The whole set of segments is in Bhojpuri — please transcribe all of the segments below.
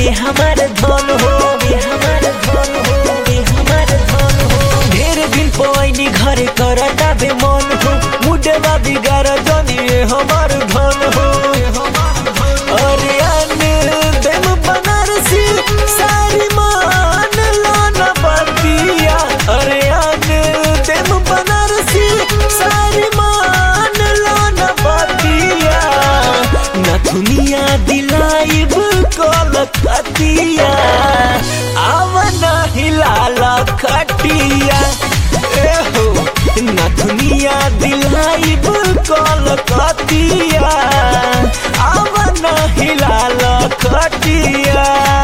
हमार धन हो, हमार धन हो, हमार धन हो। ढेर दिन पवैनी घरे करता बे मन हो, मुडवा बिगाड़ जनिए हमार धन हो। अरे आने देम बनारसी सारी मान लाना बतिया, अरे आने देम बनारसी सारी मान लाना बतिया। नथुनिया दिलाइब कलकतिया, आवना हिलाला खटिया। एहो नथुनिया दिलाइब कलकतिया, आवना हिलाला खटिया।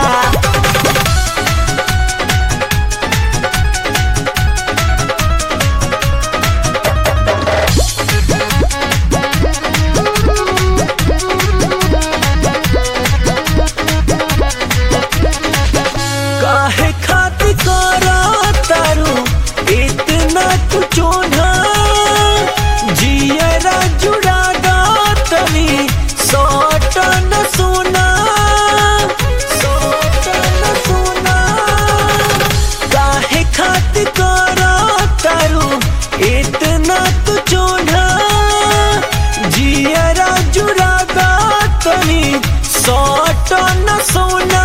काहे खातिर करा तारू इतना कुछो ना, जियरा जुड़ा दा तनी सोट न सुना, सोट न सुना। काहे खातिर करा तारू इतना कुछो ना, जियरा जुड़ा दा तनी सोट न सुना।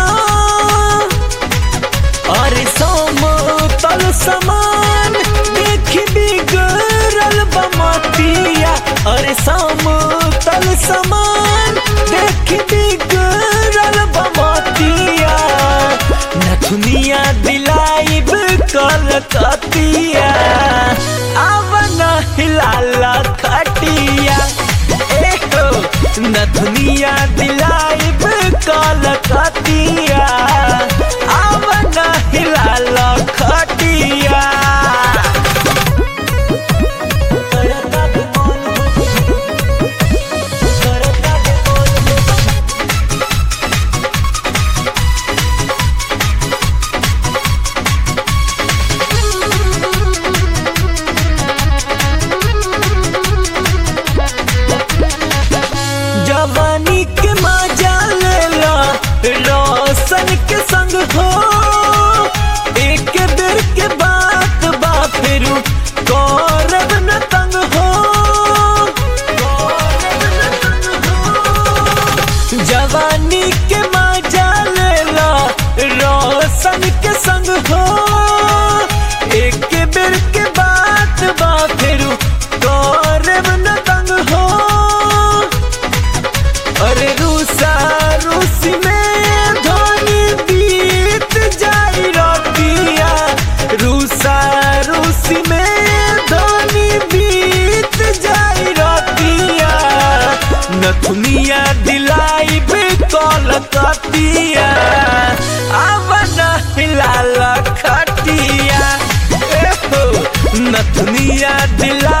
अरे समतल समान देखी बिगड़ल बमतिया, अरे समतल समान देखी बिगड़ल बमतिया। नथुनिया दिलाइब कलकतिया, आवना हिलाला खटिया। एहो नथुनिया दिलाइब कलकतिया, आवना हिलाला खटिया। करता बे मन हो, करता बे मन हो। जवानी के मजा लेला रोशन के संग हो, एक बेर के बात बा फिरू करब न तंग हो, करब न तंग हो। जवानी के मजा लेला रोशन के संग हो, एक बेर के बात बा फिरू करब न तंग हो। अरे रूसा रूसी में धोनी बीत जाई रतिया, रूसा रूसी में धोनी बीत जाई रतिया। नथुनिया दिलाइब कलकतिया, आवना हिलाला खटिया। एहो नथुनिया दिला